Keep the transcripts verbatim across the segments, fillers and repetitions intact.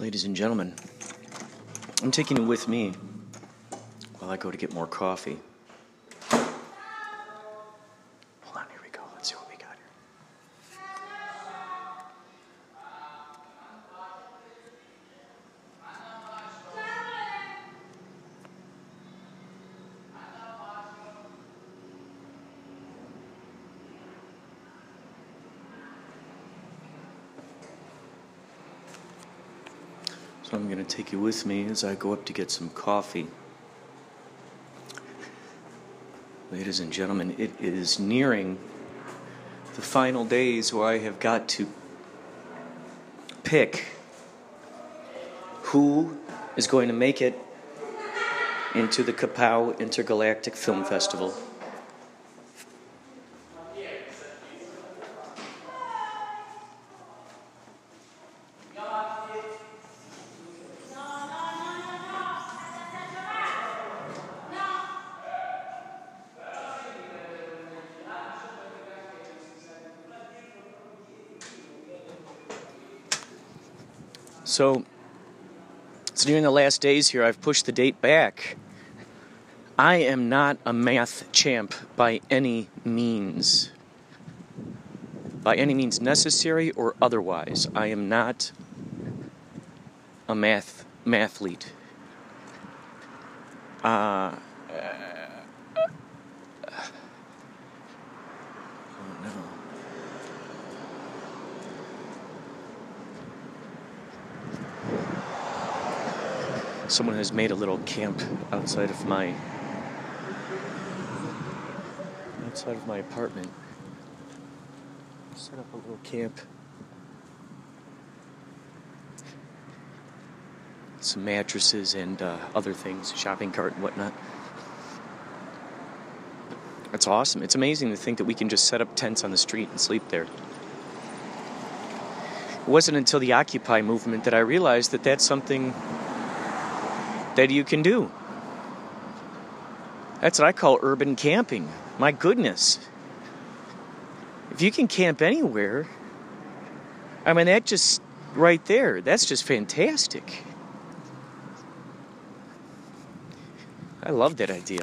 Ladies and gentlemen, I'm taking you with me while I go to get more coffee. Hold on, here we go. Let's see what we got here. So I'm going to take you with me as I go up to get some coffee. Ladies and gentlemen, it is nearing the final days where I have got to pick who is going to make it into the Kapow Intergalactic Film Festival. So, it's nearing the last days here. I've pushed the date back. I am not a math champ by any means. By any means necessary or otherwise. I am not a math mathlete. Uh, Someone has made a little camp outside of my outside of my apartment. Set up a little camp. Some mattresses and uh, other things, shopping cart and whatnot. That's awesome. It's amazing to think that we can just set up tents on the street and sleep there. It wasn't until the Occupy movement that I realized that that's something that you can do. That's what I call urban camping. My goodness. If you can camp anywhere, I mean, that just, right there, that's just fantastic. I love that idea.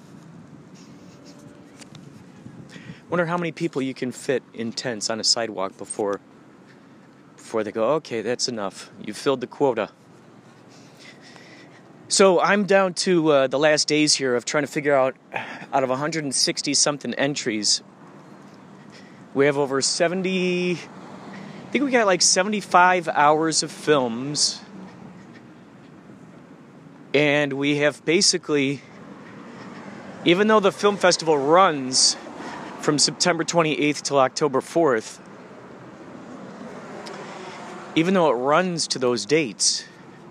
Wonder how many people you can fit in tents on a sidewalk before, before they go, okay, that's enough. You've filled the quota. So I'm down to uh, the last days here of trying to figure out, out of one hundred sixty something entries, we have over seventy, I think we got like seventy-five hours of films, and we have basically, even though the film festival runs from September twenty-eighth till October fourth, even though it runs to those dates,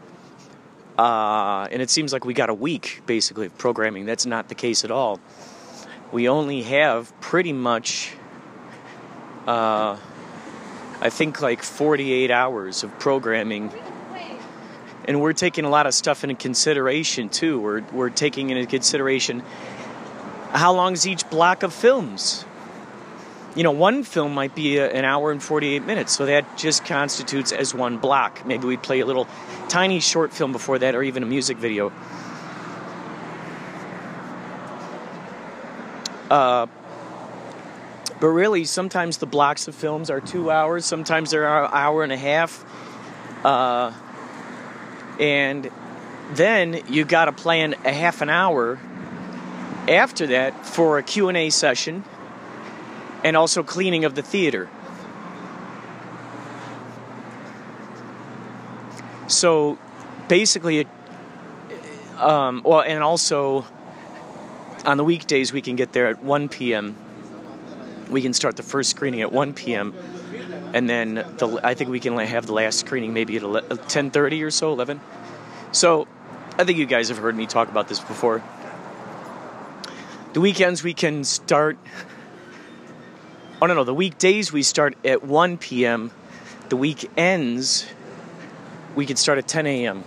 Uh, and it seems like we got a week, basically, of programming. That's not the case at all. We only have pretty much, uh, I think, like forty-eight hours of programming. And we're taking a lot of stuff into consideration, too. We're, we're taking into consideration how long is each block of films. You know, one film might be a, an hour and forty-eight minutes, so that just constitutes as one block. Maybe we play a little tiny short film before that, or even a music video. Uh, but really, sometimes the blocks of films are two hours, sometimes they're an hour and a half. Uh, and then you got to plan a half an hour after that for a Q and A session, and also cleaning of the theater. So, basically, um, well, and also, on the weekdays, we can get there at one p.m. We can start the first screening at one p.m. And then, the, I think we can have the last screening maybe at ten thirty or so, eleven. So, I think you guys have heard me talk about this before. The weekends, we can start... Oh, no, no, the weekdays we start at one p.m. The weekends, we can start at ten a.m.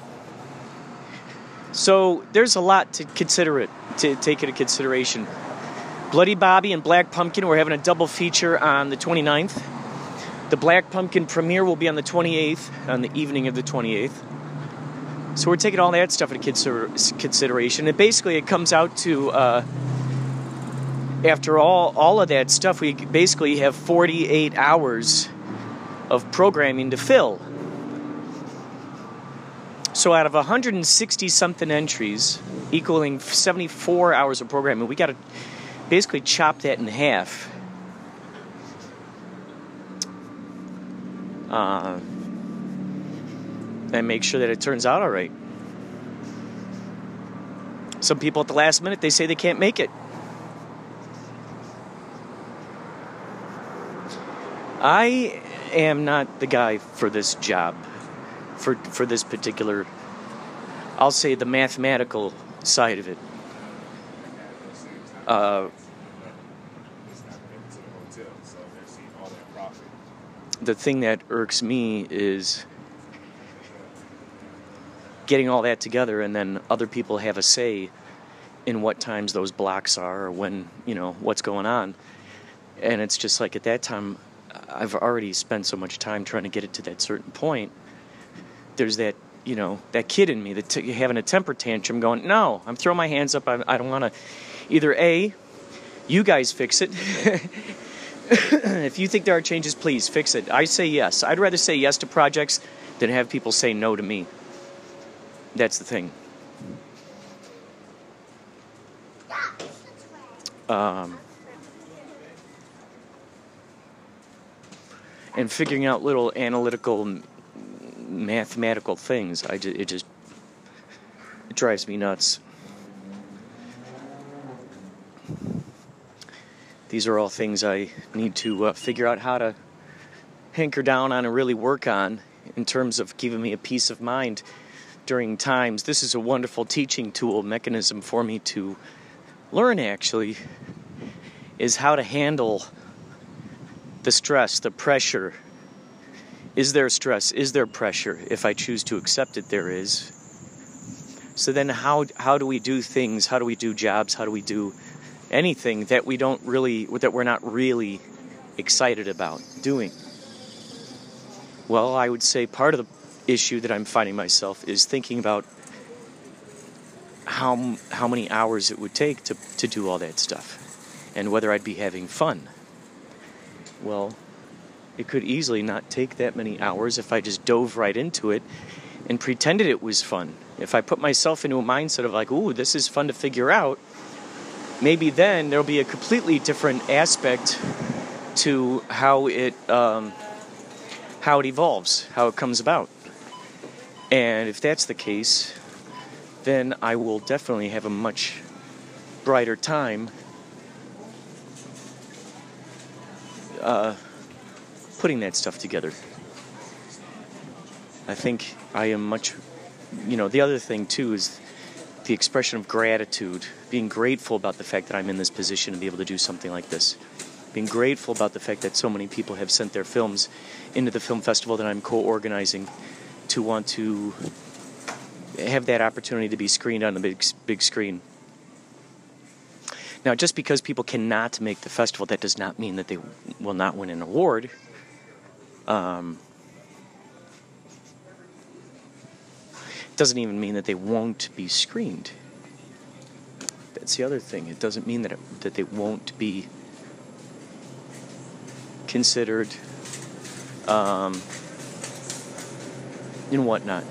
So there's a lot to consider it, to take into consideration. Bloody Bobby and Black Pumpkin, we're having a double feature on the twenty-ninth. The Black Pumpkin premiere will be on the twenty-eighth, on the evening of the twenty-eighth. So we're taking all that stuff into consideration. And basically it comes out to, uh, after all, all of that stuff, we basically have forty-eight hours of programming to fill. So out of one hundred sixty something entries, equaling seventy-four hours of programming, we got to basically chop that in half. Uh, and make sure that it turns out all right. Some people at the last minute, they say they can't make it. I am not the guy for this job, for for this particular, I'll say, the mathematical side of it. Uh, the thing that irks me is getting all that together, and then other people have a say in what times those blocks are, or when, you know, what's going on. And it's just like, at that time, I've already spent so much time trying to get it to that certain point. There's that, you know, that kid in me that t- having a temper tantrum going, no, I'm throwing my hands up. I, I don't want to. Either A, you guys fix it. If you think there are changes, please fix it. I say yes. I'd rather say yes to projects than have people say no to me. That's the thing. Um, and figuring out little analytical, mathematical things, I just, it just it drives me nuts. These are all things I need to uh, figure out how to hanker down on and really work on in terms of giving me a peace of mind during times. This is a wonderful teaching tool, mechanism for me to learn, actually, is how to handle the stress, the pressure. Is there stress? Is there pressure? If I choose to accept it, there is. So then how how do we do things? How do we do jobs? How do we do anything that we don't really, that we're not really excited about doing? Well, I would say part of the issue that I'm finding myself is thinking about how how many hours it would take to, to do all that stuff, and whether I'd be having fun. Well, it could easily not take that many hours if I just dove right into it and pretended it was fun. If I put myself into a mindset of like, ooh, this is fun to figure out, maybe then there'll be a completely different aspect to how it um, how it evolves, how it comes about. And if that's the case, then I will definitely have a much brighter time uh, putting that stuff together. I think I am much, you know, the other thing too is the expression of gratitude, being grateful about the fact that I'm in this position to be able to do something like this. Being grateful about the fact that so many people have sent their films into the film festival that I'm co-organizing to want to have that opportunity to be screened on the big big screen. Now, just because people cannot make the festival, that does not mean that they will not win an award. Um, it doesn't even mean that they won't be screened. That's the other thing. It doesn't mean that it, that they won't be considered um, and whatnot.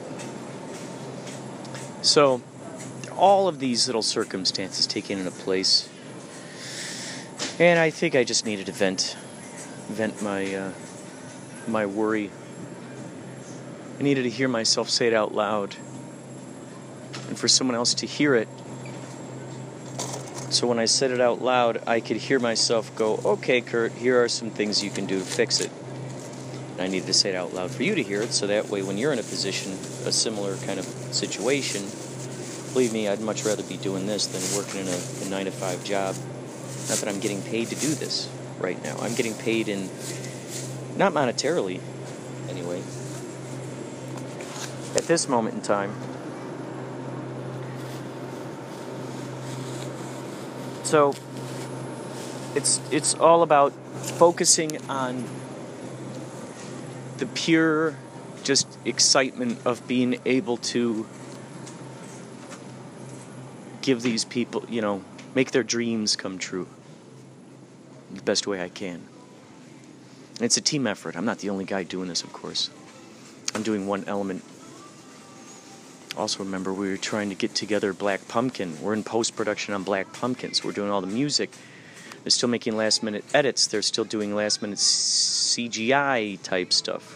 So, all of these little circumstances taken into place, and I think I just needed to vent, vent my uh, my worry. I needed to hear myself say it out loud, and for someone else to hear it. So when I said it out loud, I could hear myself go, "Okay, Kurt, here are some things you can do to fix it." And I needed to say it out loud for you to hear it, so that way when you're in a position, a similar kind of situation, believe me, I'd much rather be doing this than working in a, a nine to five job. Not that I'm getting paid to do this right now. I'm getting paid in, not monetarily, anyway, at this moment in time. So, it's it's all about focusing on the pure just excitement of being able to give these people, you know, make their dreams come true the best way I can. And it's a team effort. I'm not the only guy doing this, of course. I'm doing one element. Also, remember, we were trying to get together Black Pumpkin. We're in post-production on Black Pumpkin, so we're doing all the music. They're still making last-minute edits. They're still doing last-minute C G I type stuff.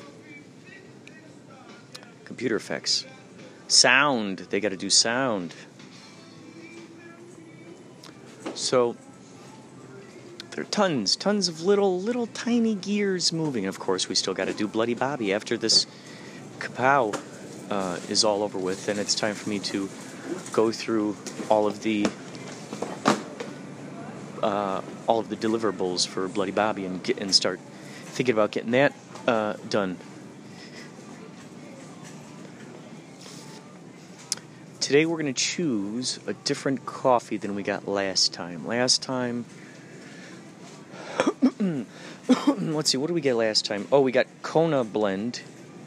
Computer effects. Sound. They got to do sound. So there are tons, tons of little, little tiny gears moving. Of course, we still got to do Bloody Bobby after this kapow uh, is all over with, and it's time for me to go through all of the uh, all of the deliverables for Bloody Bobby and get and start thinking about getting that uh, done. Today we're going to choose a different coffee than we got last time. Last time, let's see, what did we get last time? Oh, we got Kona blend.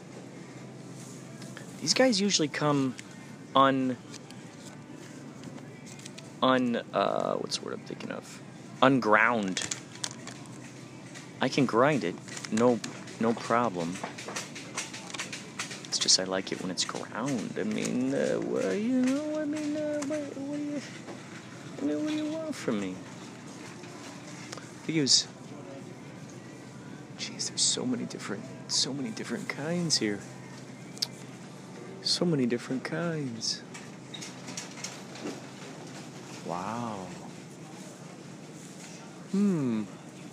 These guys usually come un, un, uh, what's the word I'm thinking of? Unground. I can grind it, no, no problem. It's just I like it when it's ground. I mean, uh, well, you know, I mean, uh, what, what do you, I mean, what do you want from me? I use. Jeez, there's so many different, so many different kinds here. So many different kinds. Wow. Hmm.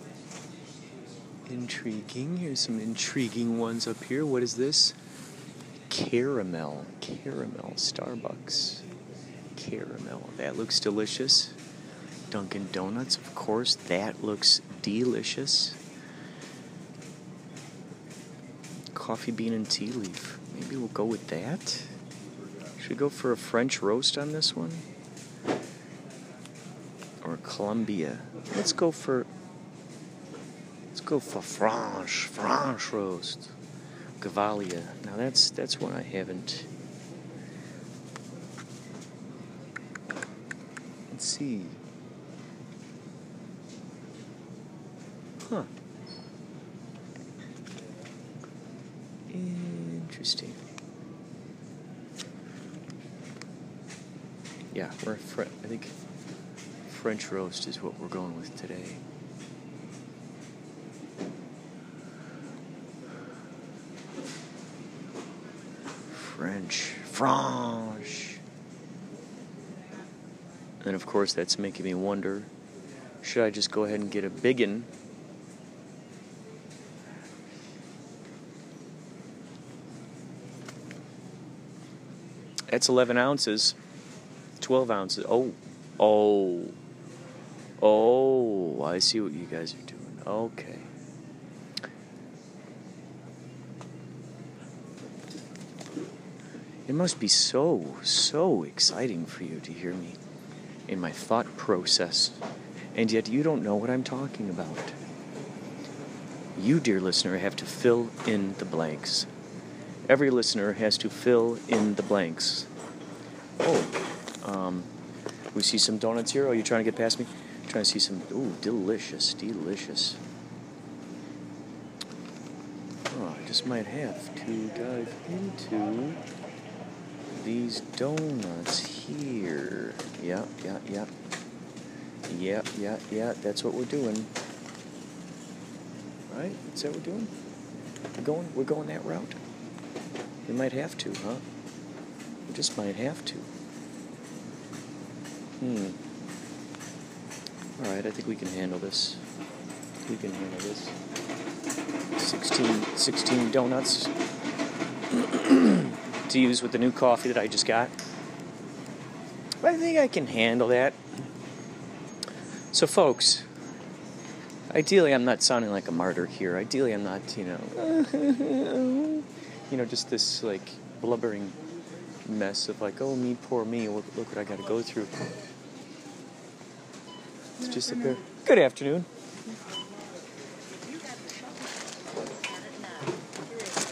Intriguing. Here's some intriguing ones up here. What is this? Caramel. Caramel. Starbucks. Caramel. That looks delicious. Dunkin' Donuts, of course. That looks delicious. Coffee bean and tea leaf. Maybe we'll go with that. Should we go for a French roast on this one? Or Columbia? Let's go for... Let's go for French. French roast. Gavalia. Now that's that's one I haven't. Let's see. Huh. Interesting. Yeah, we're Fre- I think French roast is what we're going with today. French. French. And of course that's making me wonder, should I just go ahead and get a biggin? That's eleven ounces. twelve ounces. Oh. Oh. Oh. I see what you guys are doing. Okay. It must be so, so exciting for you to hear me in my thought process, and yet you don't know what I'm talking about. You, dear listener, have to fill in the blanks. Every listener has to fill in the blanks. Oh, um, we see some donuts here. Oh, you trying to get past me? I'm trying to see some. Ooh, delicious, delicious. Oh, I just might have to dive into these donuts here. Yeah, yeah, yeah. Yeah, yeah, yeah. That's what we're doing. Right? That's what we're doing. We're going. We're going that route. We might have to, huh? We just might have to. Hmm. All right. I think we can handle this. We can handle this. Sixteen, sixteen donuts to use with the new coffee that I just got. But I think I can handle that. So, folks, ideally I'm not sounding like a martyr here. Ideally I'm not, you know, you know, just this, like, blubbering mess of, like, oh, me, poor me, look, look what I got to go through. It's just like a good afternoon.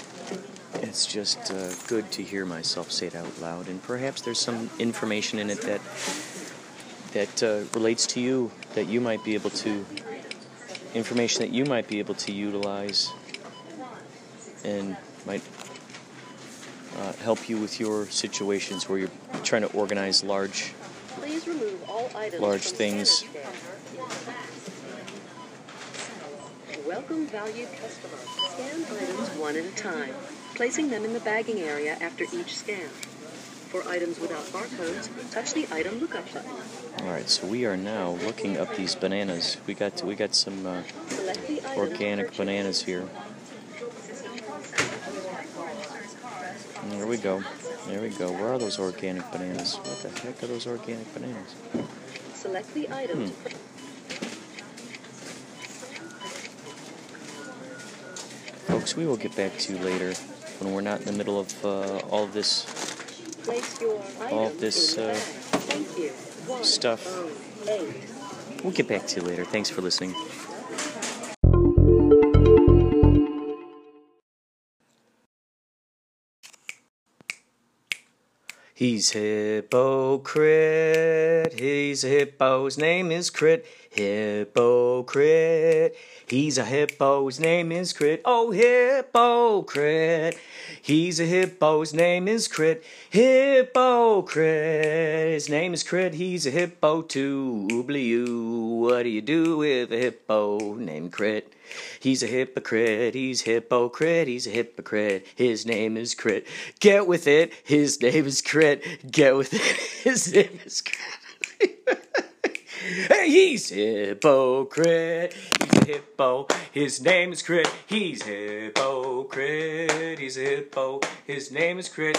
it's just uh, good to hear myself say it out loud, and perhaps there's some information in it that that uh, relates to you, that you might be able to, information that you might be able to utilize and might uh, help you with your situations where you're trying to organize large, Please remove all items large from things. scanner stand. Welcome, valued customer. Scan items one at a time, placing them in the bagging area after each scan. For items without barcodes, touch the item lookup button. All right, so we are now looking up these bananas. We got we got some uh, Select the item organic purchased. bananas here. And there we go. There we go. Where are those organic bananas? What the heck are those organic bananas? Select the item. Hmm. Folks, we will get back to you later when we're not in the middle of uh, all of this Place your all item of this in the uh, bag. Thank you. One, stuff. oh, eight. We'll get back to you later. Thanks for listening. He's hypocrite, he's a hippo, his name is Crit. Hypocrite, he's a hippo, his name is Crit. Oh, hypocrite, he's a hippo, his name is Crit. Hypocrite, his name is Crit, he's a hippo too. Oobly-oo, what do you do with a hippo named Crit? He's a hypocrite, he's hypocrite, he's a hypocrite, his name is Crit. Get with it, his name is Crit. Get with it, his name is Crit. Hey, he's hypocrite, he's a hippo, his name is Crit. He's hypocrite, he's a hippo, his name is Crit.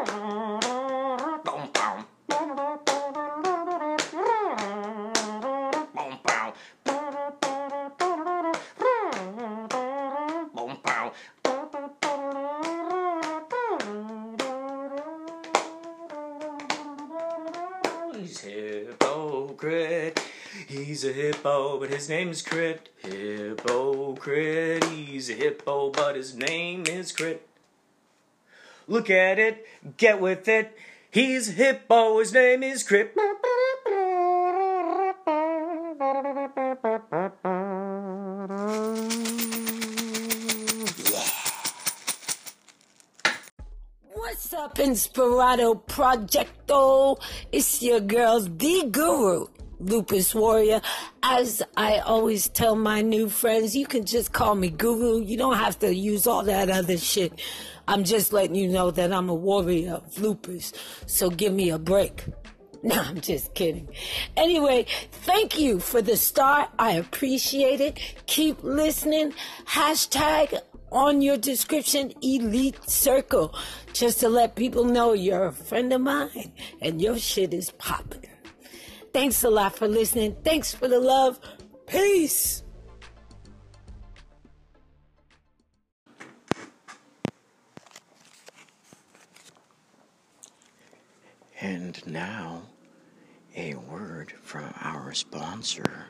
He's hypocrite. He's a hippo, but his name is Crit. Hypocrite. He's a hippo, but his name is Crit. Look at it, get with it. He's a hippo, his name is Crit. What's up, Inspirato Projecto? It's your girls, the Guru, Lupus Warrior. As I always tell my new friends, you can just call me Guru. You don't have to use all that other shit. I'm just letting you know that I'm a warrior of lupus, so give me a break. No, I'm just kidding. Anyway, thank you for the start. I appreciate it. Keep listening. Hashtag on your description, Elite Circle, just to let people know you're a friend of mine and your shit is popping. Thanks a lot for listening. Thanks for the love. Peace. And now, a word from our sponsor.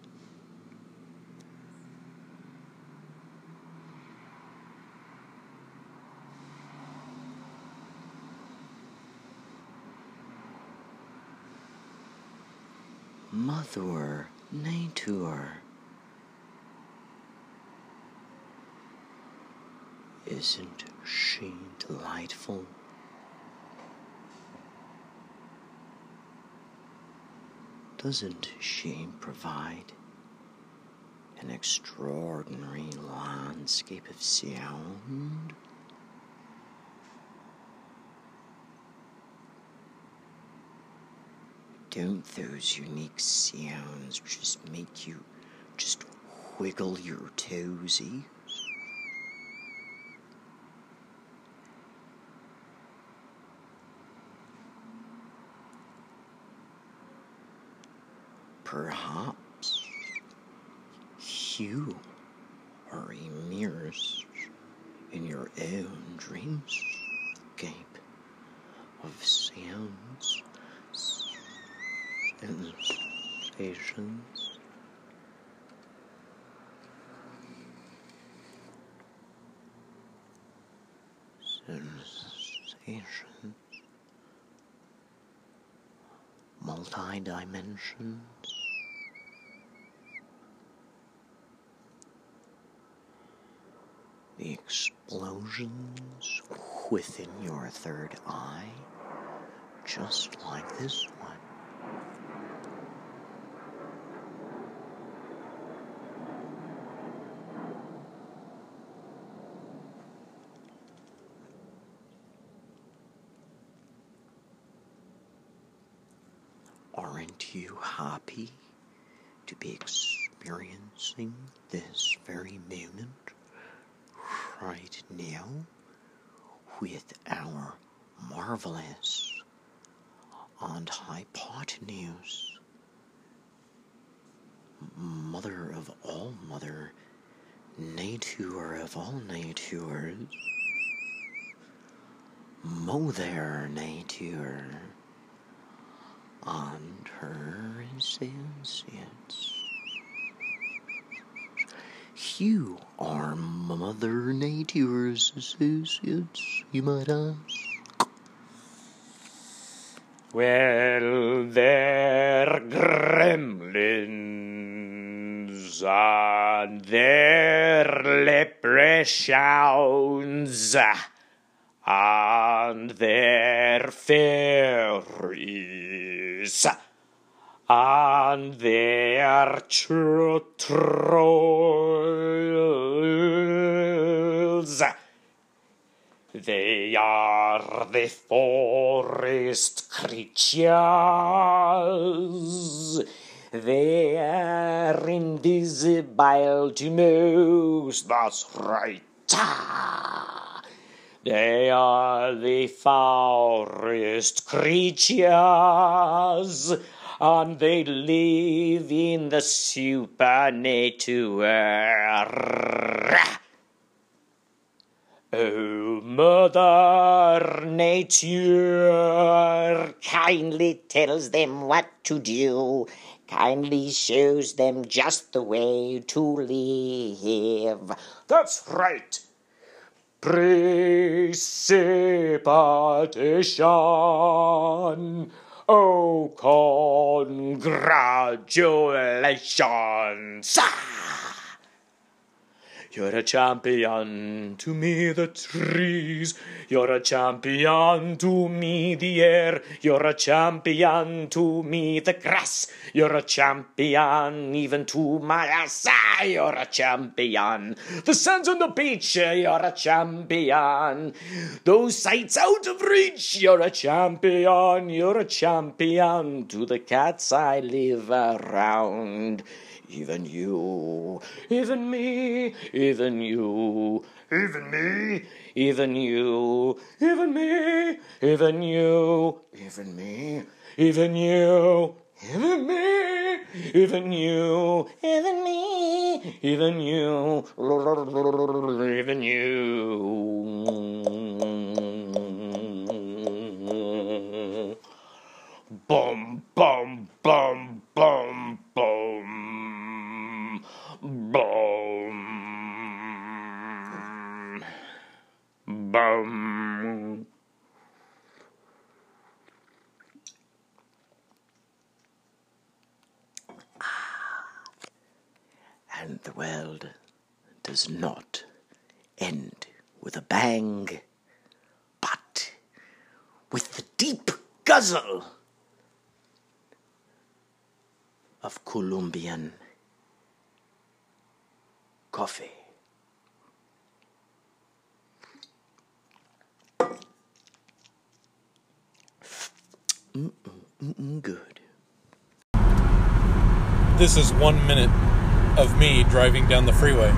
Mother Nature. Isn't she delightful? Doesn't she provide an extraordinary landscape of sound? Don't those unique sounds just make you just wiggle your toesies? Perhaps you are immersed in your own dreamscape of sounds, sensations. sensations, multi-dimensions, the explosions within your third eye, just like this one. Aren't you happy to be experiencing this very moment right now with our marvelous and hypotenuse mother of all mother, nature of all natures, Mother Nature, and her associates. You are Mother Nature's associates, you might ask. Well, they're gremlins, and they're leprechauns, and they're fairies, and they're tr- trolls. They are the forest creatures. They are invisible to most, that's right. They are the forest creatures, and they live in the supernatural. Oh, Mother Nature kindly tells them what to do, kindly shows them just the way to live. That's right. Precipitation. Oh, congratulations. You're a champion to me, the trees. You're a champion to me, the air. You're a champion to me, the grass. You're a champion even to my ass. You're a champion. The sands on the beach, you're a champion. Those sights out of reach, you're a champion. You're a champion to the cats I live around. Even you, even me, even you, even me, even you, even me, even you, even me, even you, even me, even you, even me, even you, even you. Bum, bum, bum, bum, bum. Boom. Boom. And the world does not end with a bang, but with the deep guzzle of Colombian coffee. Mm-mm, mm-mm, good. This is one minute of me driving down the freeway.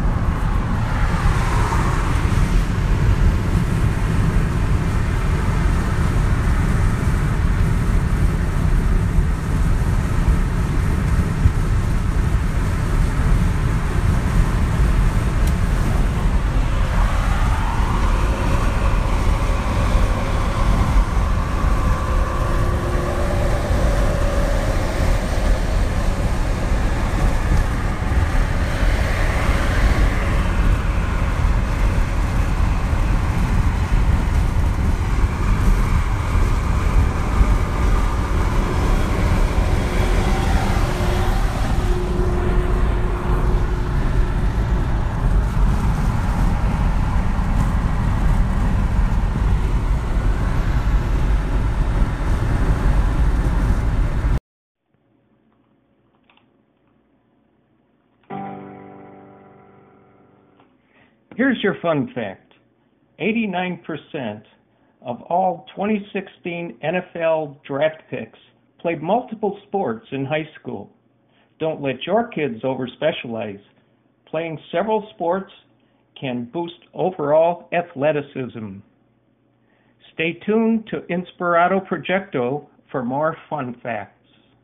Here's your fun fact. eighty-nine percent of all twenty sixteen N F L draft picks played multiple sports in high school. Don't let your kids over-specialize. Playing several sports can boost overall athleticism. Stay tuned to Inspirato Projecto for more fun facts.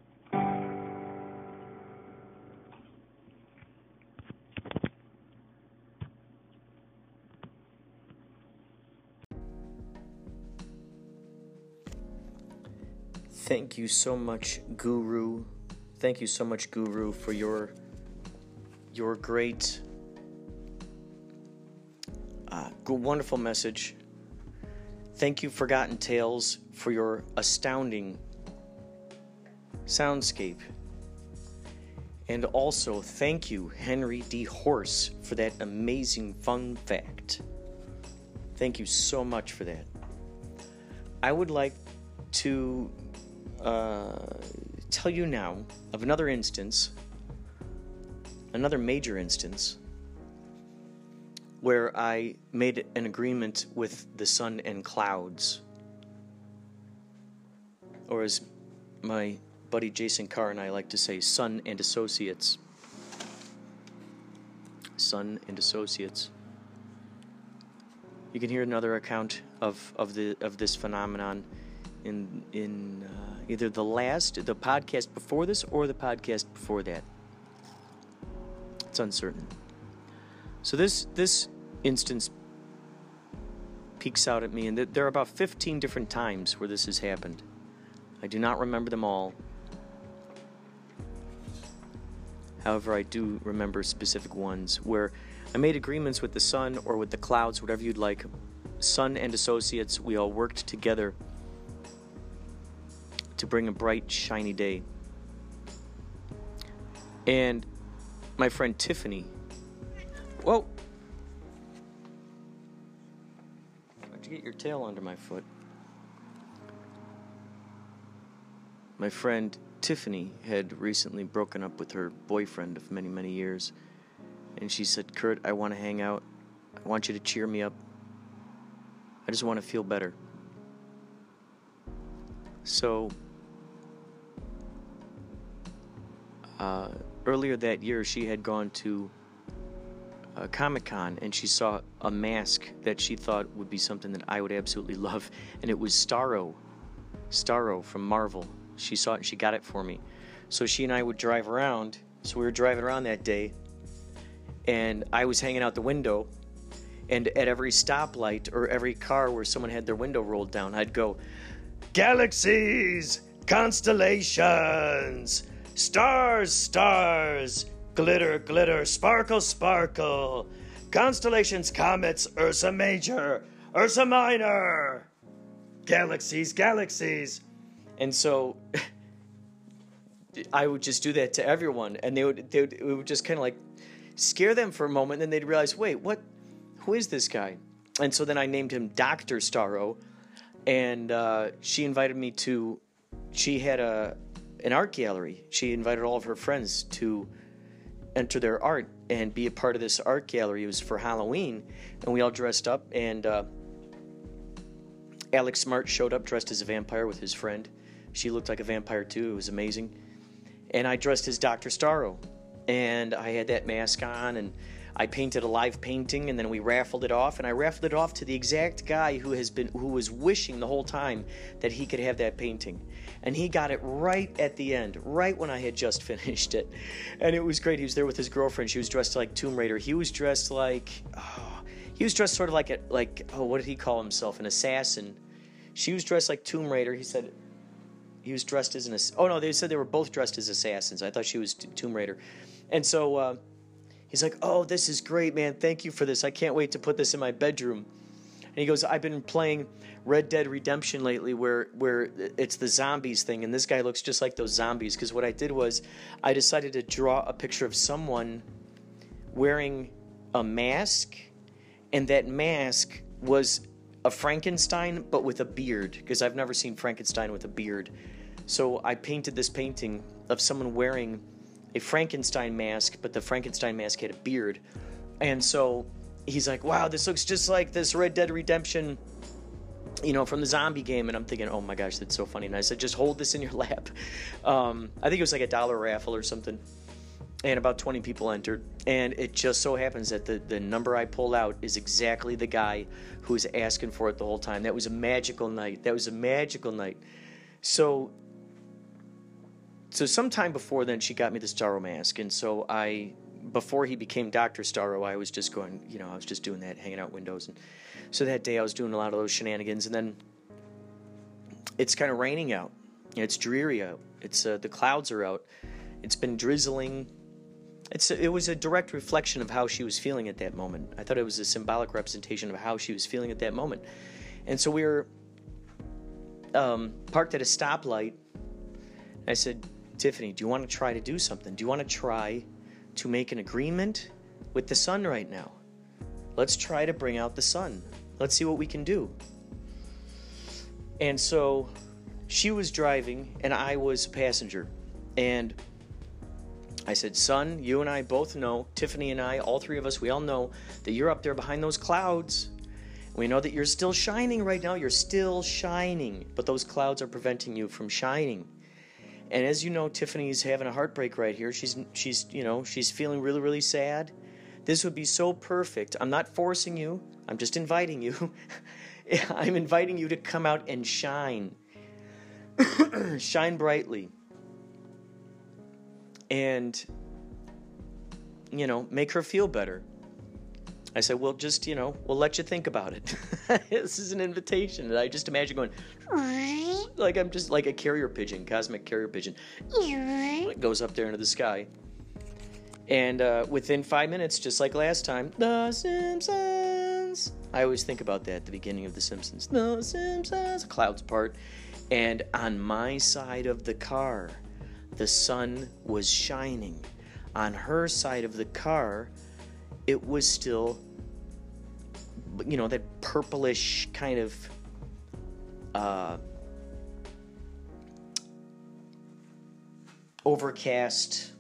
Thank you so much, Guru. Thank you so much, Guru, for your your great, uh, wonderful message. Thank you, Forgotten Tales, for your astounding soundscape. And also, thank you, Henry D. Horse, for that amazing fun fact. Thank you so much for that. I would like to uh, tell you now of another instance, another major instance, where I made an agreement with the sun and clouds. Or as my buddy Jason Carr and I like to say, Sun and Associates. Sun and Associates. You can hear another account of, of the of this phenomenon in in uh, either the last, the podcast before this, or the podcast before that. It's uncertain. So this this instance peeks out at me, and there are about fifteen different times where this has happened. I do not remember them all. However, I do remember specific ones where I made agreements with the sun or with the clouds, whatever you'd like. Sun and Associates, we all worked together to bring a bright, shiny day. And my friend Tiffany, whoa! Why'd you get your tail under my foot? My friend Tiffany had recently broken up with her boyfriend of many, many years. And she said, Kurt, I want to hang out. I want you to cheer me up. I just want to feel better. So, uh, earlier that year, she had gone to uh, Comic-Con, and she saw a mask that she thought would be something that I would absolutely love. And it was Starro. Starro from Marvel. She saw it and she got it for me. So she and I would drive around. So we were driving around that day, and I was hanging out the window, and at every stoplight or every car where someone had their window rolled down, I'd go, galaxies, constellations, stars, stars, glitter, glitter, sparkle, sparkle, constellations, comets, Ursa Major, Ursa Minor, galaxies, galaxies. And so I would just do that to everyone, and they would, they would, it would just kind of like scare them for a moment, and then they'd realize, wait, what, who is this guy? And so then I named him Doctor Starro, and uh, she invited me to, she had a an art gallery. She invited all of her friends to enter their art and be a part of this art gallery. It was for Halloween, and we all dressed up, and uh, Alex Smart showed up dressed as a vampire with his friend. She looked like a vampire too. It was amazing. And I dressed as Doctor Starro. And I had that mask on, and I painted a live painting, and then we raffled it off. And I raffled it off to the exact guy who has been who was wishing the whole time that he could have that painting. And he got it right at the end, right when I had just finished it. And it was great. He was there with his girlfriend. She was dressed like Tomb Raider. He was dressed like oh, he was dressed sort of like a like oh what did he call himself? An assassin. She was dressed like Tomb Raider. He said he was dressed as an... Oh, no, they said they were both dressed as assassins. I thought she was t- Tomb Raider. And so uh, he's like, oh, this is great, man. Thank you for this. I can't wait to put this in my bedroom. And he goes, I've been playing Red Dead Redemption lately where, where it's the zombies thing, and this guy looks just like those zombies. Because what I did was I decided to draw a picture of someone wearing a mask, and that mask was a Frankenstein, but with a beard, because I've never seen Frankenstein with a beard. So I painted this painting of someone wearing a Frankenstein mask, but the Frankenstein mask had a beard. And so he's like, wow, this looks just like this Red Dead Redemption, you know, from the zombie game. And I'm thinking, oh my gosh, that's so funny. And I said, just hold this in your lap. Um, I think it was like a dollar raffle or something. And about twenty people entered. And it just so happens that the, the number I pulled out is exactly the guy who was asking for it the whole time. That was a magical night. That was a magical night. So, so sometime before then, she got me the Starro mask. And so I, before he became Doctor Starro, I was just going, you know, I was just doing that, hanging out windows. And so that day I was doing a lot of those shenanigans. And then it's kind of raining out. It's dreary out. It's uh, the clouds are out. It's been drizzling. It's a, it was a direct reflection of how she was feeling at that moment. I thought it was a symbolic representation of how she was feeling at that moment. And so we were um, parked at a stoplight. I said, Tiffany, do you want to try to do something? Do you want to try to make an agreement with the sun right now? Let's try to bring out the sun. Let's see what we can do. And so she was driving and I was a passenger. And I said, son, you and I both know, Tiffany and I, all three of us, we all know that you're up there behind those clouds. We know that you're still shining right now. You're still shining, but those clouds are preventing you from shining. And as you know, Tiffany's having a heartbreak right here. She's, she's, you know, she's feeling really, really sad. This would be so perfect. I'm not forcing you. I'm just inviting you. I'm inviting you to come out and shine. Shine brightly. And, you know, make her feel better. I said, well, just, you know, we'll let you think about it. This is an invitation. And I just imagine going, like I'm just like a carrier pigeon, cosmic carrier pigeon. It goes up there into the sky. And uh, within five minutes, just like last time, The Simpsons. I always think about that at the beginning of The Simpsons. The Simpsons. Clouds part. And on my side of the car, the sun was shining. On her side of the car, it was still, you know, that purplish kind of uh, overcast,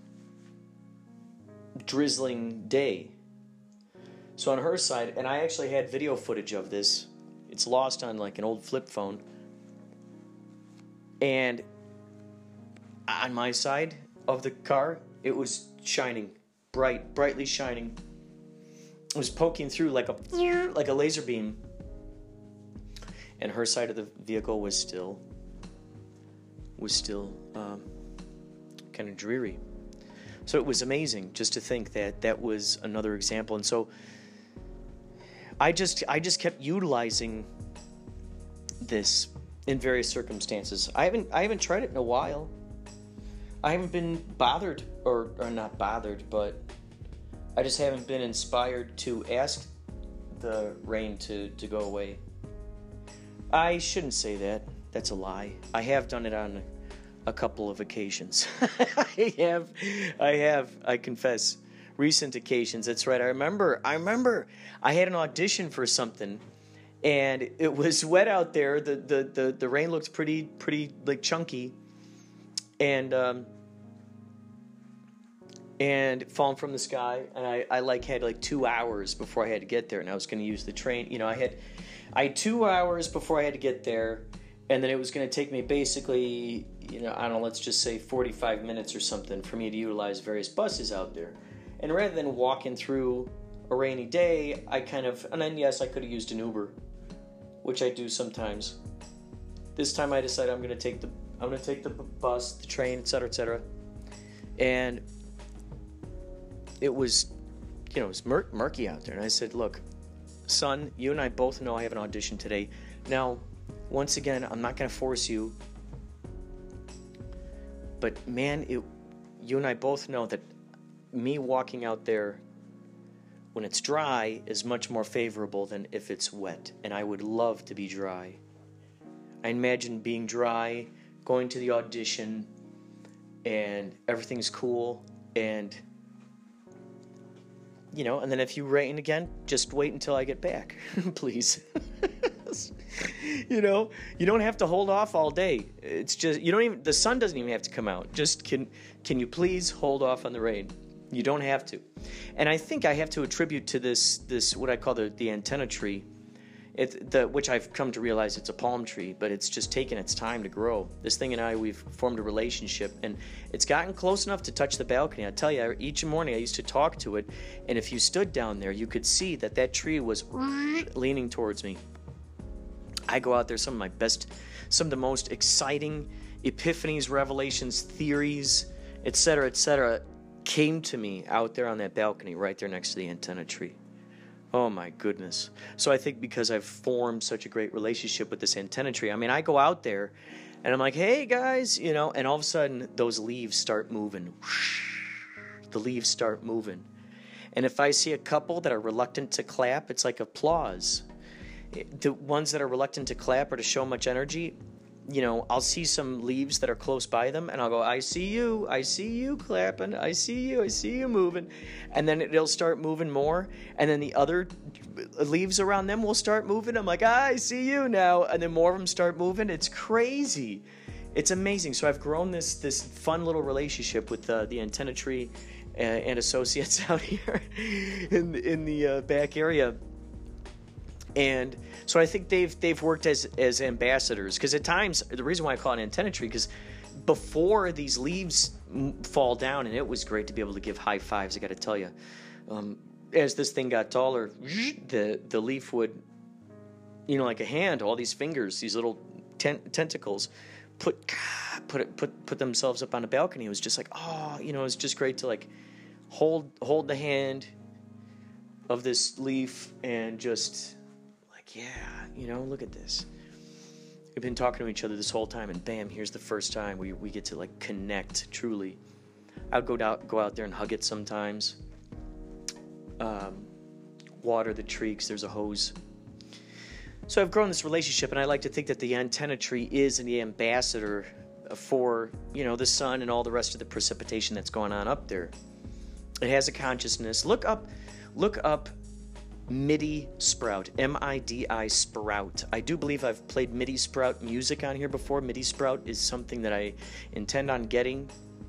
drizzling day. So on her side, and I actually had video footage of this. It's lost on like an old flip phone. And on my side of the car, it was shining, bright, brightly shining. It was poking through like a like a laser beam. And her side of the vehicle was still was still um, kind of dreary. So it was amazing just to think that that was another example. And so I just I just kept utilizing this in various circumstances. I haven't I haven't tried it in a while. I haven't been bothered, or, or not bothered, but I just haven't been inspired to ask the rain to, to go away. I shouldn't say that. That's a lie. I have done it on a couple of occasions. I have, I have, I confess, recent occasions. That's right. I remember, I remember I had an audition for something, and it was wet out there. The, the, the, the rain looked pretty, pretty, like, chunky. And um, and falling from the sky, and I, I like had like two hours before I had to get there, and I was going to use the train. You know, I had I had two hours before I had to get there, and then it was going to take me basically, you know, I don't know, let's just say forty-five minutes or something for me to utilize various buses out there. And rather than walking through a rainy day, I kind of, and then yes, I could have used an Uber, which I do sometimes. This time I decided I'm going to take the I'm going to take the bus, the train, et cetera, et cetera. And it was, you know, it was mur- murky out there. And I said, look, son, you and I both know I have an audition today. Now, once again, I'm not going to force you. But, man, it, you and I both know that me walking out there when it's dry is much more favorable than if it's wet. And I would love to be dry. I imagine being dry, going to the audition, and everything's cool, and, you know, and then if you rain again, just wait until I get back, please. You know, you don't have to hold off all day. It's just, you don't even, the sun doesn't even have to come out. Just, can can you please hold off on the rain? You don't have to. And I think I have to attribute to this, this what I call the, the antenna tree, it, the, which I've come to realize it's a palm tree, but it's just taken its time to grow. This thing and I, we've formed a relationship, and it's gotten close enough to touch the balcony. I tell you, each morning I used to talk to it, and if you stood down there, you could see that that tree was leaning towards me. I go out there, some of my best, some of the most exciting epiphanies, revelations, theories, et cetera, et cetera, came to me out there on that balcony right there next to the antenna tree. Oh my goodness. So I think because I've formed such a great relationship with this antenna tree, I mean, I go out there and I'm like, hey guys, you know, and all of a sudden those leaves start moving. The leaves start moving. And if I see a couple that are reluctant to clap, it's like applause. The ones that are reluctant to clap or to show much energy, you know, I'll see some leaves that are close by them, and I'll go, I see you, I see you clapping, I see you, I see you moving. And then it'll start moving more, and then the other leaves around them will start moving. I'm like, ah, I see you now. And then more of them start moving. It's crazy. It's amazing. So I've grown this this fun little relationship with uh, the antenna tree uh, and associates out here in, in the uh, back area. And so I think they've they've worked as as ambassadors, because at times, the reason why I call it an antenna tree, because before these leaves fall down, and it was great to be able to give high fives, I got to tell you, um, as this thing got taller, the the leaf would, you know, like a hand, all these fingers, these little ten- tentacles, put put it, put put themselves up on the balcony. It was just like, oh, you know, it was just great to like hold hold the hand of this leaf and just. Yeah, you know, look at this. We've been talking to each other this whole time, and bam, here's the first time we, we get to, like, connect, truly. I'll go out, go out there and hug it sometimes. Um, water the tree, because there's a hose. So I've grown this relationship, and I like to think that the antenna tree is the ambassador for, you know, the sun and all the rest of the precipitation that's going on up there. It has a consciousness. Look up, look up, MIDI Sprout, M I D I Sprout. I do believe I've played MIDI Sprout music on here before. MIDI Sprout is something that I intend on getting.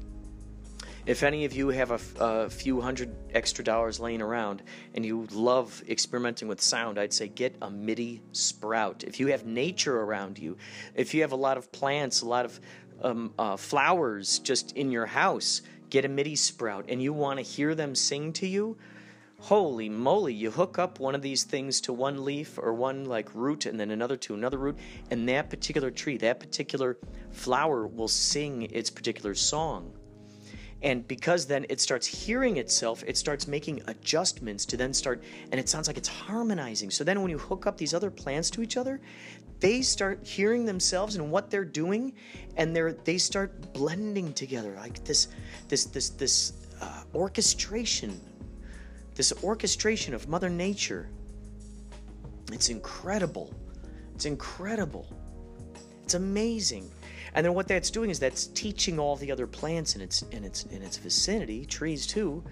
If any of you have a, a few hundred extra dollars laying around and you love experimenting with sound, I'd say get a MIDI Sprout. If you have nature around you, if you have a lot of plants, a lot of um, uh, flowers just in your house, get a MIDI Sprout, and you want to hear them sing to you, holy moly, you hook up one of these things to one leaf or one like root and then another to another root, and that particular tree, that particular flower will sing its particular song. And because then it starts hearing itself, it starts making adjustments to then start, and it sounds like it's harmonizing. So then when you hook up these other plants to each other, they start hearing themselves and what they're doing, and they're they start blending together like this this this this uh, orchestration. This orchestration of Mother Nature. It's incredible. It's incredible. It's amazing. And then what that's doing is that's teaching all the other plants in its in its in its vicinity, trees too,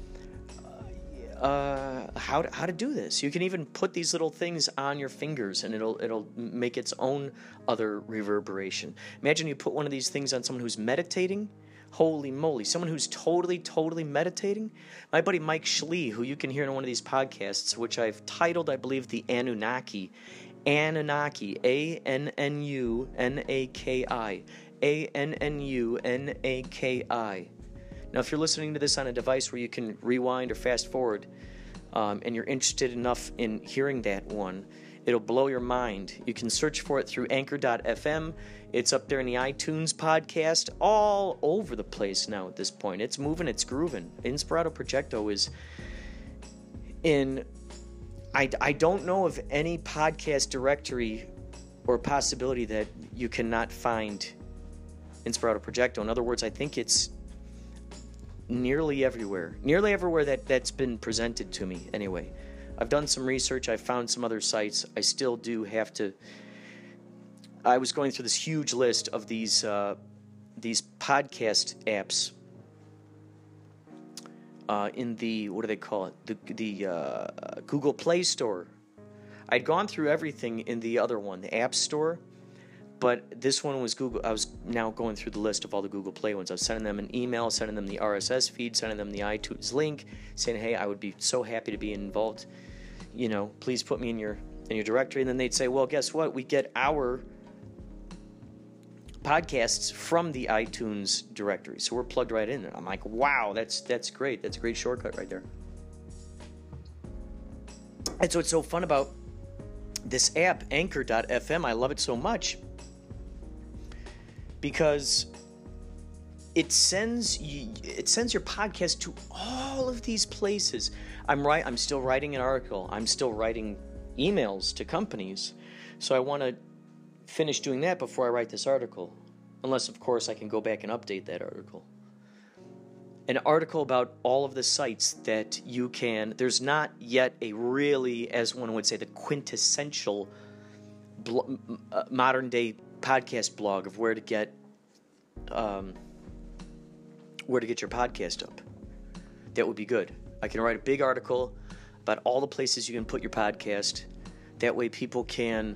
uh, how to, how to do this. You can even put these little things on your fingers, and it'll it'll make its own other reverberation. Imagine you put one of these things on someone who's meditating. Holy moly, someone who's totally, totally meditating. My buddy Mike Schlee, who you can hear in one of these podcasts, which I've titled, I believe, The Anunnaki. Anunnaki, A N N U N A K I. A N N U N A K I. Now, if you're listening to this on a device where you can rewind or fast forward, um, and you're interested enough in hearing that one, it'll blow your mind. You can search for it through anchor dot f m. It's up there in the iTunes podcast, all over the place now at this point. It's moving, it's grooving. Inspirato Projecto is in... I, I don't know of any podcast directory or possibility that you cannot find Inspirato Projecto. In other words, I think it's nearly everywhere. Nearly everywhere that, that's been presented to me, anyway. I've done some research. I've found some other sites. I still do have to... I was going through this huge list of these uh, these podcast apps uh, in the, what do they call it? The, the uh, Google Play Store. I'd gone through everything in the other one, the App Store, But this one was Google. I was now going through the list of all the Google Play ones. I was sending them an email, sending them the R S S feed, sending them the iTunes link, saying, hey, I would be so happy to be involved. You know, please put me in your in your directory. And then they'd say, well, guess what? We get our podcasts from the iTunes directory. So we're plugged right in there. I'm like, wow, that's that's great. That's a great shortcut right there. And so what's so fun about this app, Anchor dot f m, I love it so much because it sends you, it sends your podcast to all of these places. I'm right. I'm still writing an article. I'm still writing emails to companies. So I want to finish doing that before I write this article. Unless, of course, I can go back and update that article. An article about all of the sites that you can... There's not yet a really, as one would say, the quintessential blo- uh, modern-day podcast blog of where to get um, where to get your podcast up. That would be good. I can write a big article about all the places you can put your podcast. That way people can...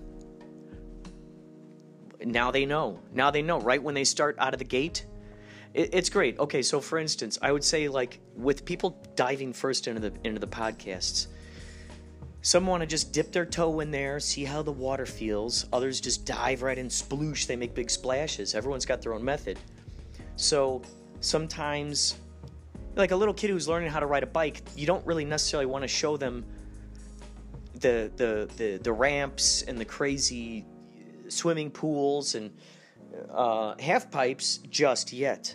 Now they know. Now they know. Right when they start out of the gate... It's great. Okay, so for instance, I would say like with people diving first into the into the podcasts, some want to just dip their toe in there, see how the water feels. Others just dive right in, sploosh, they make big splashes. Everyone's got their own method. So sometimes, like a little kid who's learning how to ride a bike, you don't really necessarily want to show them the the the, the ramps and the crazy swimming pools and uh, half pipes just yet.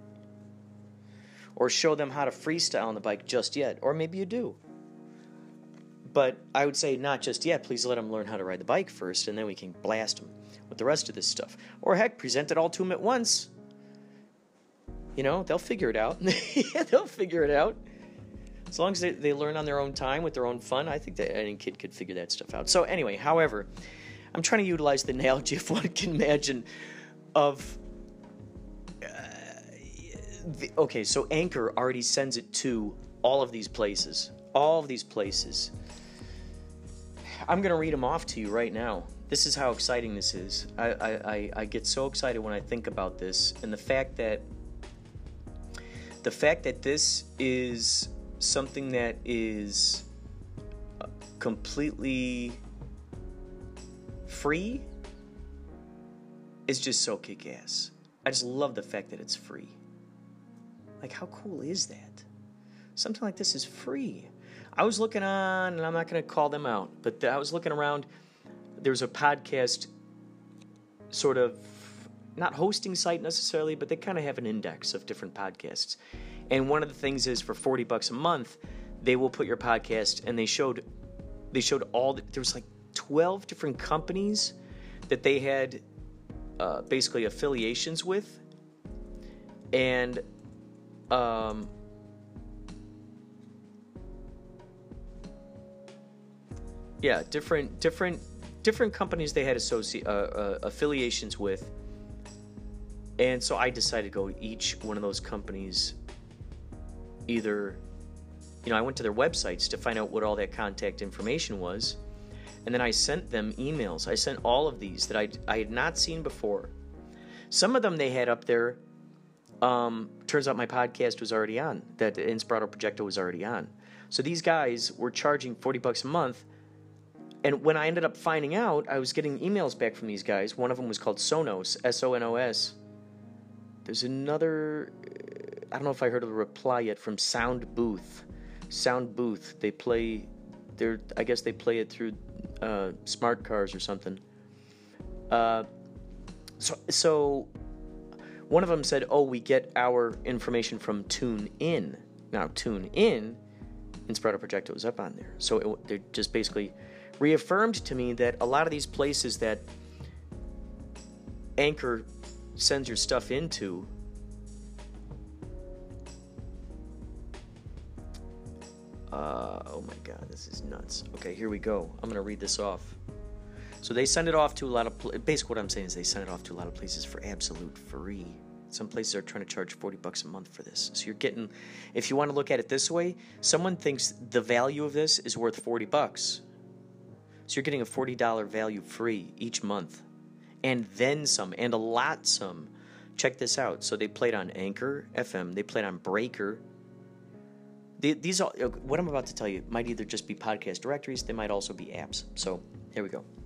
Or show them how to freestyle on the bike just yet. Or maybe you do. But I would say not just yet. Please let them learn how to ride the bike first, and then we can blast them with the rest of this stuff. Or heck, present it all to them at once. You know, they'll figure it out. Yeah, they'll figure it out. As long as they, they learn on their own time with their own fun, I think that any kid could figure that stuff out. So anyway, however, I'm trying to utilize the analogy, if one can imagine, of... The, okay, so Anchor already sends it to all of these places. All of these places. I'm going to read them off to you right now. This is how exciting this is. I, I, I, I get so excited when I think about this. And the fact that the fact that this is something that is completely free is just so kick-ass. I just love the fact that it's free. Like, how cool is that? Something like this is free. I was looking on, and I'm not going to call them out, but I was looking around. There's a podcast sort of, not hosting site necessarily, but they kind of have an index of different podcasts. And one of the things is for forty bucks a month, they will put your podcast, and they showed, they showed all, the, there was like twelve different companies that they had uh, basically affiliations with. And Um, yeah, different, different, different companies they had associ- uh, uh, affiliations with, and so I decided to go each one of those companies. Either, you know, I went to their websites to find out what all that contact information was, and then I sent them emails. I sent all of these that I I had not seen before. Some of them they had up there. Um, turns out my podcast was already on, that the Inspirato Projecto was already on. So these guys were charging forty bucks a month. And when I ended up finding out, I was getting emails back from these guys. One of them was called Sonos, S O N O S. There's another, I don't know if I heard of a reply yet, from Sound Booth. Sound Booth. They play, they're, I guess they play it through uh, smart cars or something. Uh, so, so... One of them said, oh, we get our information from TuneIn. Now, TuneIn, Inspirato Projecto was up on there. So it, they just basically reaffirmed to me that a lot of these places that Anchor sends your stuff into uh, oh my God, this is nuts. Okay, here we go. I'm going to read this off. So they send it off to a lot of... Pl- basically what I'm saying is they send it off to a lot of places for absolute free. Some places are trying to charge forty bucks a month for this. So you're getting... If you want to look at it this way, someone thinks the value of this is worth forty bucks. So you're getting a forty dollars value free each month. and then some, and a lot some. Check this out. So they played on Anchor F M. They played on Breaker. They, these are, what I'm about to tell you might either just be podcast directories. They might also be apps. So here we go.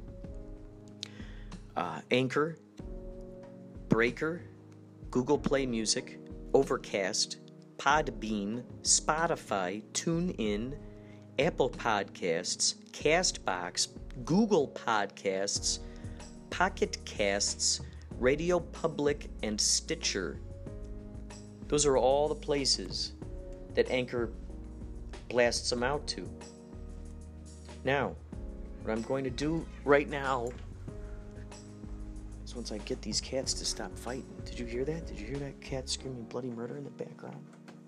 Uh, Anchor, Breaker, Google Play Music, Overcast, Podbean, Spotify, TuneIn, Apple Podcasts, CastBox, Google Podcasts, Pocket Casts, Radio Public, and Stitcher. Those are all the places that Anchor blasts them out to. Now, what I'm going to do right now is once I get these cats to stop fighting. Did you hear that? Did you hear that cat screaming bloody murder in the background?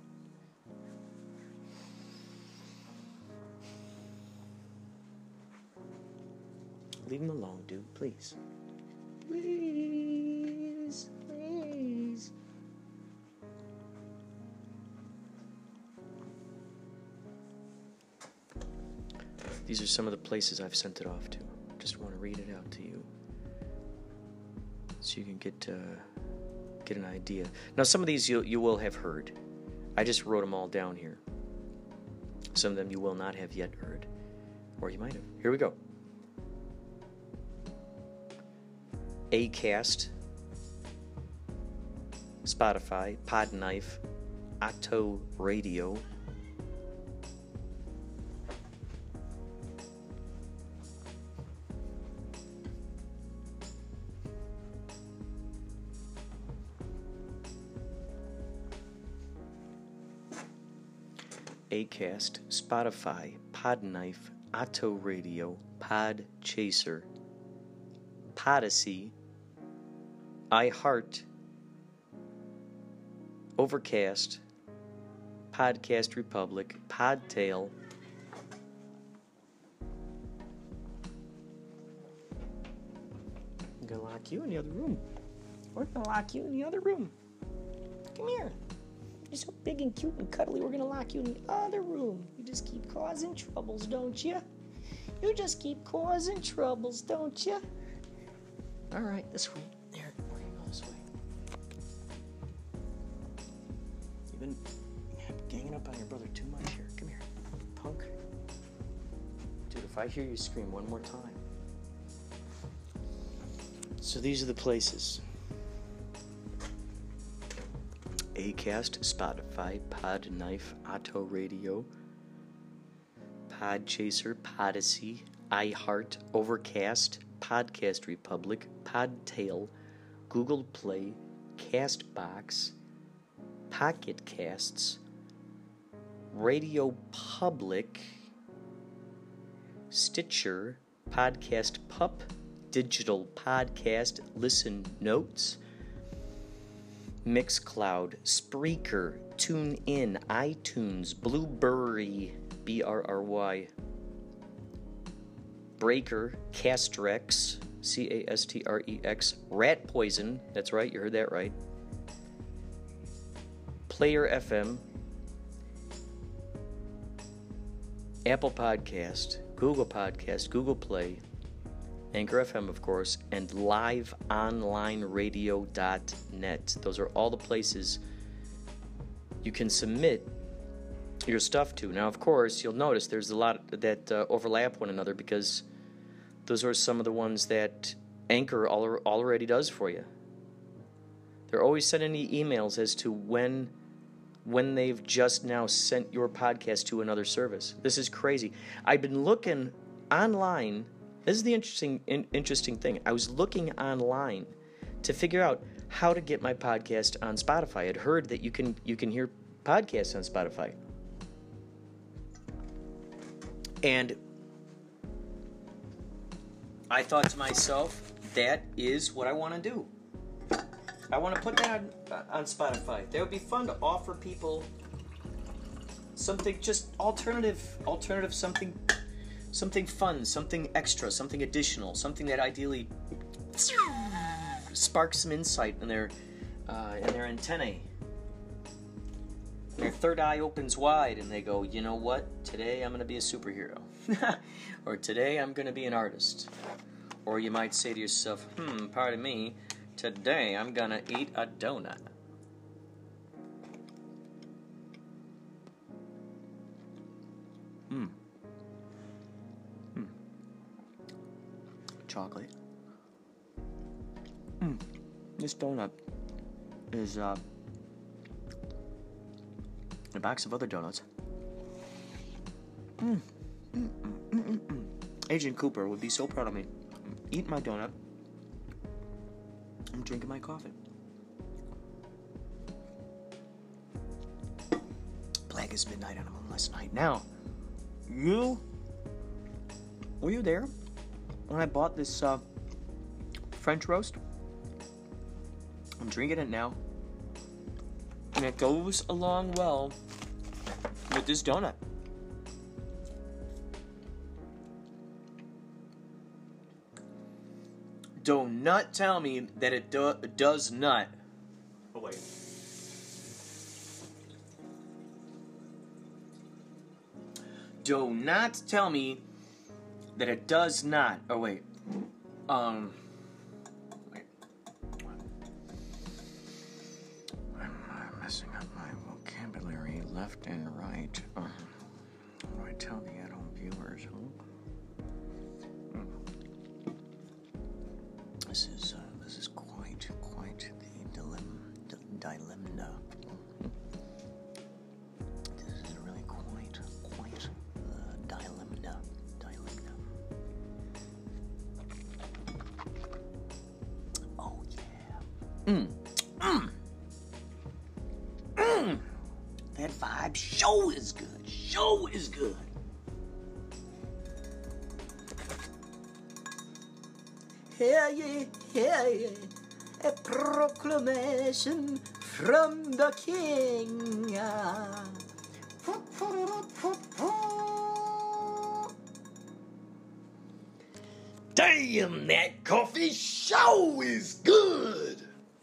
Leave him alone, dude, please. Please, please. These are some of the places I've sent it off to. Just want to read it out to you, so you can get uh, get an idea. Now, some of these you you will have heard. I just wrote them all down here. Some of them you will not have yet heard, or you might have. Here we go. Acast, Spotify, Podknife, Otto Radio, Acast, Spotify, Podknife, Otto Radio, Podchaser, Podyssey, iHeart, Overcast, Podcast Republic, Podtail, I'm gonna lock you in the other room. We're gonna lock you in the other room. Come here. You're so big and cute and cuddly, we're gonna lock you in the other room. You just keep causing troubles, don't you? You just keep causing troubles, don't you? All right, this way. There, we're gonna go this way. You've been ganging up on your brother too much here. Come here, punk. Dude, if I hear you scream one more time. So these are the places. Acast, Spotify, Podknife, Otto Radio, Podchaser, Podyssey, iHeart, Overcast, Podcast Republic, Podtail, Google Play, CastBox, Pocket Casts, Radio Public, Stitcher, Podcast Pup, Digital Podcast, Listen Notes, Mixcloud, Spreaker, TuneIn, iTunes, Blueberry, B R R Y, Breaker, Castrex, C A S T R E X, Rat Poison, that's right, you heard that right, Player F M, Apple Podcast, Google Podcast, Google Play, Anchor F M, of course, and live online radio dot net. Those are all the places you can submit your stuff to. Now, of course, you'll notice there's a lot that uh, overlap one another because those are some of the ones that Anchor al- already does for you. They're always sending you emails as to when when they've just now sent your podcast to another service. This is crazy. I've been looking online. This is the interesting in, interesting thing. I was looking online to figure out how to get my podcast on Spotify. I'd heard that you can you can hear podcasts on Spotify. And I thought to myself, that is what I want to do. I want to put that on, on Spotify. That would be fun to offer people something just alternative, alternative something Something fun, something extra, something additional, something that ideally sparks some insight in their uh, in their antennae. Their third eye opens wide and they go, you know what? Today I'm going to be a superhero. Or today I'm going to be an artist. Or you might say to yourself, hmm, pardon me, today I'm gonna eat a donut. Hmm. Hmm. Chocolate. Hmm. This donut is, uh, the backs of other donuts. Mm. Mm, mm, mm, mm, mm. Agent Cooper would be so proud of me. Eat my donut. I'm drinking my coffee. Blackest midnight on a moonless night. Now, you were you there when I bought this uh, French roast? I'm drinking it now, and it goes along well with this donut. Do not tell me that it do does not. Oh, wait. Do not tell me that it does not. Oh, wait. Um. Wait. I'm uh, messing up my vocabulary left and right. Um, what do I tell the at-home viewers? Huh? This is, uh, this is quite, quite the dilemma, dilemma. This is really quite, quite the dilemma, dilemma. Oh, yeah. Mmm, mmm, mmm. That vibe show is good, show is good. Hear ye, hear ye, a proclamation from the king. Damn, that coffee show is good.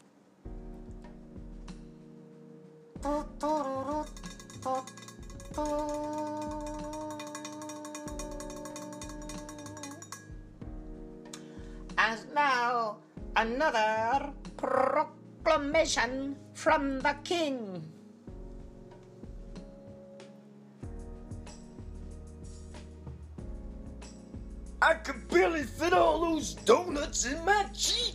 And now, another proclamation from the king. I could barely fit all those donuts in my cheek.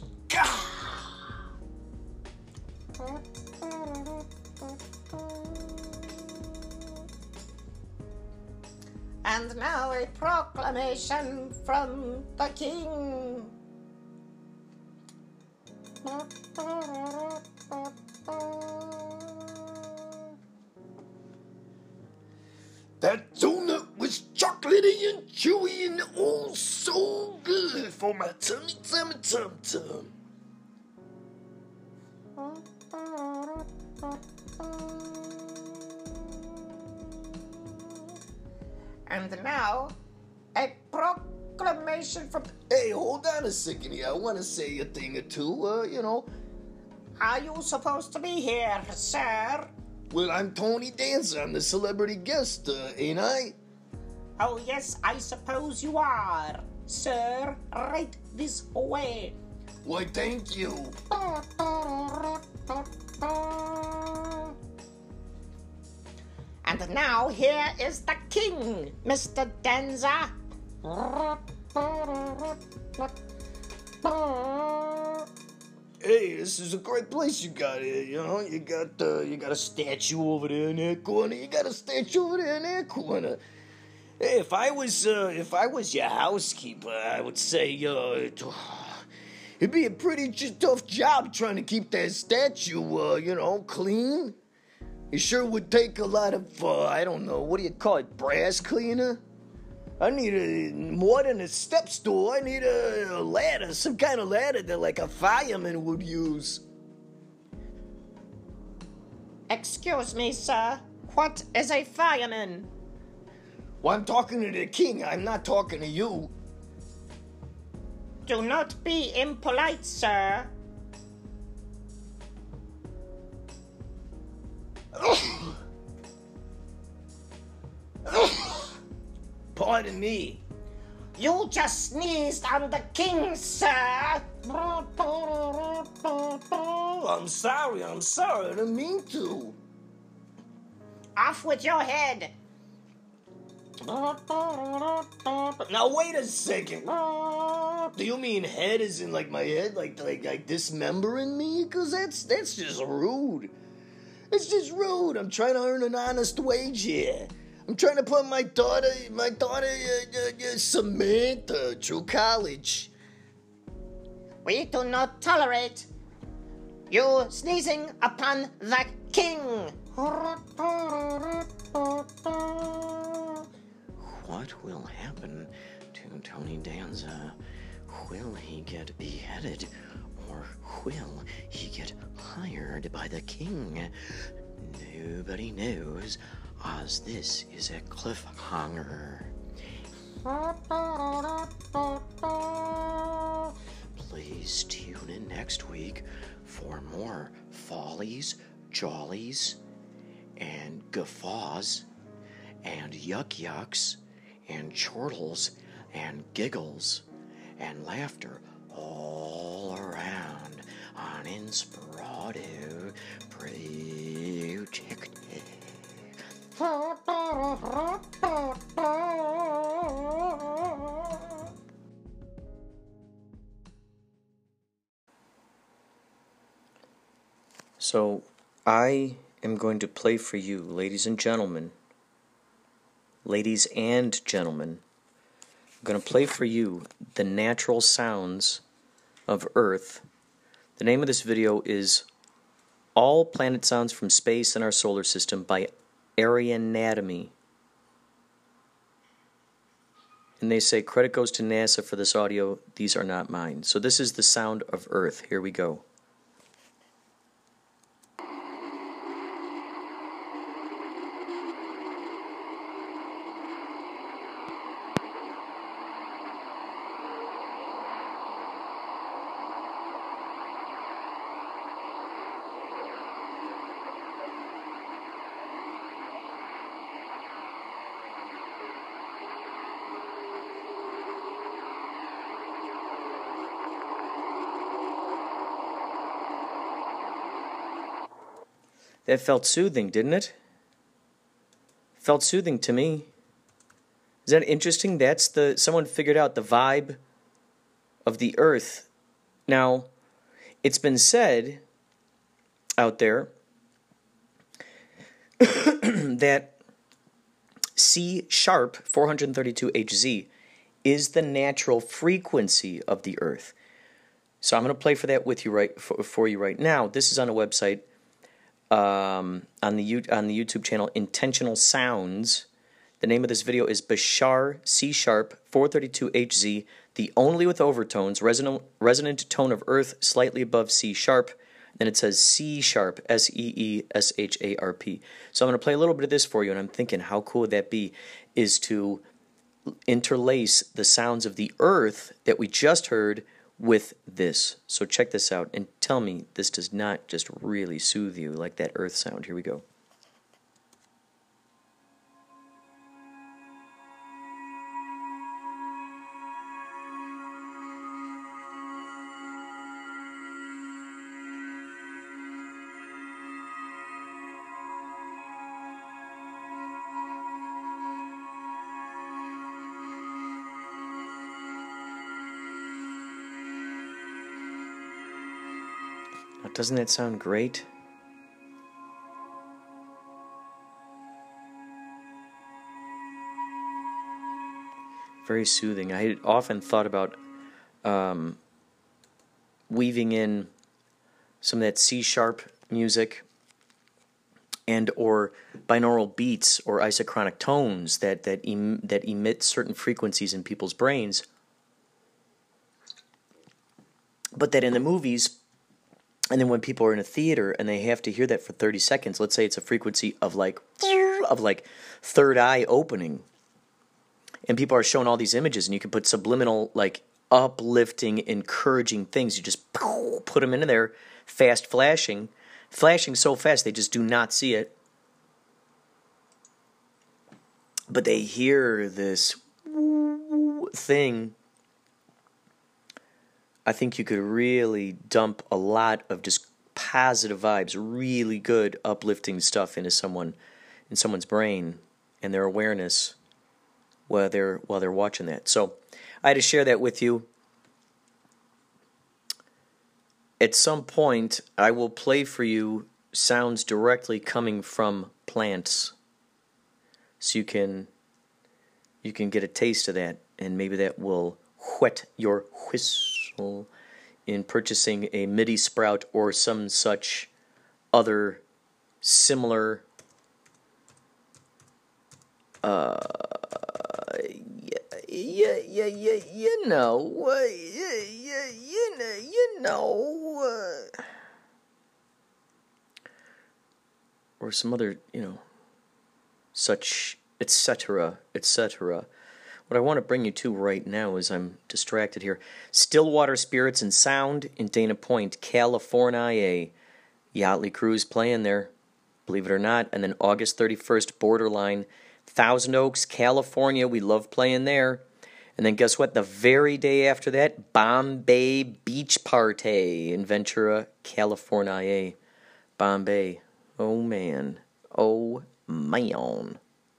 And now a proclamation from the king. That donut was chocolatey and chewy and oh so good for my tummy, tummy, tum, tum. And now, a proclamation from... Hey, hold on a second here. I want to say a thing or two, uh, you know. Are you supposed to be here, sir? Well, I'm Tony Danza. I'm the celebrity guest, uh, ain't I? Oh, yes, I suppose you are, sir. Right this way. Why, thank you. And now here is the king, Mister Danza. Hey, this is a great place you got here, you know? You got, uh, you got a statue over there in that corner. You got a statue over there in that corner. Hey, if I was, uh, if I was your housekeeper, I would say, uh, it, it'd be a pretty j- tough job trying to keep that statue, uh, you know, clean. It sure would take a lot of, uh, I don't know, what do you call it, brass cleaner? I need a, more than a step stool. I need a, a ladder, some kind of ladder that like a fireman would use. Excuse me, sir. What is a fireman? Well, I'm talking to the king. I'm not talking to you. Do not be impolite, sir. Pardon me. You just sneezed on the king, sir. I'm sorry, I'm sorry, I didn't mean to. Off with your head. Now wait a second. Do you mean head is in like my head, like like like dismembering me? Cause that's that's just rude. It's just rude. I'm trying to earn an honest wage here. I'm trying to put my daughter, my daughter uh, uh, uh, Samantha, through college. We do not tolerate you sneezing upon the king. What will happen to Tony Danza? Will he get beheaded, or will he get hired by the king? Nobody knows, as this is a cliffhanger. Please tune in next week for more follies, jollies, and guffaws, and yuck yucks, and chortles, and giggles, and laughter all around on Inspirato Project. So, I am going to play for you, ladies and gentlemen, ladies and gentlemen, I'm going to play for you the natural sounds of Earth. The name of this video is All Planet Sounds from Space and Our Solar System by Arianatomy. And they say credit goes to NASA for this audio. These are not mine. So this is the sound of Earth. Here we go. That felt soothing, didn't it? Felt soothing to me. Is that interesting? That's the someone figured out the vibe of the Earth. Now, it's been said out there that C sharp four thirty-two H Z is the natural frequency of the Earth. So I'm going to play for that with you right for, for you right now. This is on a website. Um, on the on the YouTube channel Intentional Sounds. The name of this video is Bashar C sharp four thirty-two H Z, the only with overtones, resonant resonant tone of Earth slightly above C sharp. Then it says C sharp, S E E S H A R P. So I'm going to play a little bit of this for you, and I'm thinking how cool would that be, is to interlace the sounds of the Earth that we just heard with this. So check this out and tell me this does not just really soothe you like that Earth sound. Here we go. Now, doesn't that sound great? Very soothing. I had often thought about um, weaving in some of that C sharp music and or binaural beats or isochronic tones that that em that emit certain frequencies in people's brains, but that in the movies. And then when people are in a theater and they have to hear that for thirty seconds, let's say it's a frequency of like of like third eye opening, and people are shown all these images, and you can put subliminal, like uplifting, encouraging things. You just put them into there, fast flashing, flashing so fast they just do not see it, but they hear this thing, I think you could really dump a lot of just positive vibes, really good, uplifting stuff into someone, in someone's brain and their awareness while they're while they're watching that. So I had to share that with you. At some point, I will play for you sounds directly coming from plants, so you can you can get a taste of that, and maybe that will whet your whistle in purchasing a MIDI sprout or some such other similar uh yeah yeah yeah you know uh, yeah yeah you know you know uh, or some other, you know, such, etc, etc. What I want to bring you to right now is, I'm distracted here, Stillwater Spirits and Sound in Dana Point, California. Yachtly Cruise playing there, believe it or not. And then August thirty-first, Borderline, Thousand Oaks, California. We love playing there. And then guess what? The very day after that, Bombay Beach Party in Ventura, California. Bombay. Oh, man. Oh, man.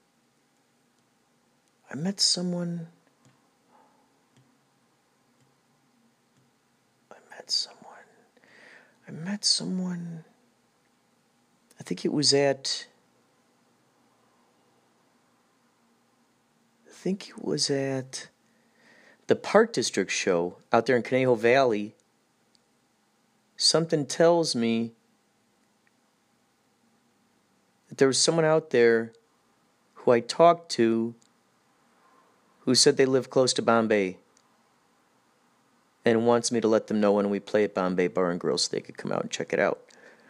I met someone. I met someone. I met someone. I think it was at. I think it was at the Park District show out there in Conejo Valley. Something tells me that there was someone out there who I talked to who said they live close to Bombay and wants me to let them know when we play at Bombay Bar and Grill so they could come out and check it out.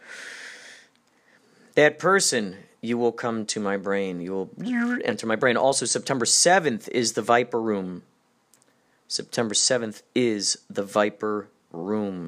That person, you will come to my brain. You will enter my brain. Also, September seventh is the Viper Room. September seventh is the Viper Room.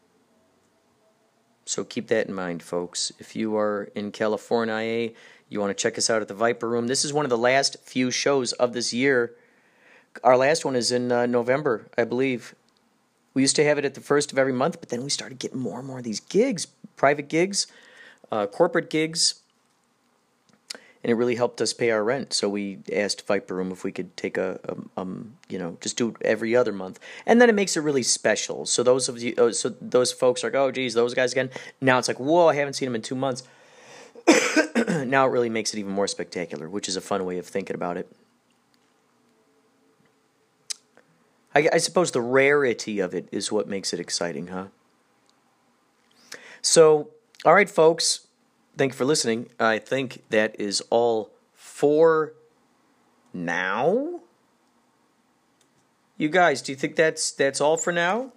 So keep that in mind, folks. If you are in California, you want to check us out at the Viper Room. This is one of the last few shows of this year. Our last one is in uh, November, I believe. We used to have it at the first of every month, but then we started getting more and more of these gigs, private gigs, uh, corporate gigs, and it really helped us pay our rent. So we asked Viper Room if we could take a, a um, you know, just do it every other month, and then it makes it really special. So those of you, oh, so those folks are like, oh, geez, those guys again. Now it's like, whoa, I haven't seen them in two months. Now it really makes it even more spectacular, which is a fun way of thinking about it. I, I suppose the rarity of it is what makes it exciting, huh? So, all right, folks. Thank you for listening. I think that is all for now. You guys, do you think that's that's all for now?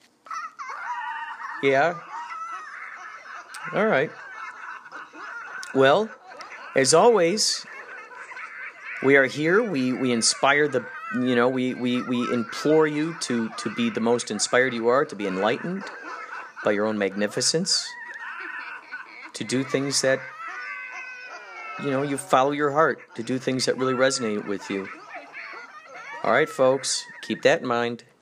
Yeah? All right. Well, as always, we are here. We we inspire the, you know, we, we, we implore you to, to be the most inspired you are, to be enlightened by your own magnificence, to do things that, you know, you follow your heart, to do things that really resonate with you. All right, folks, keep that in mind.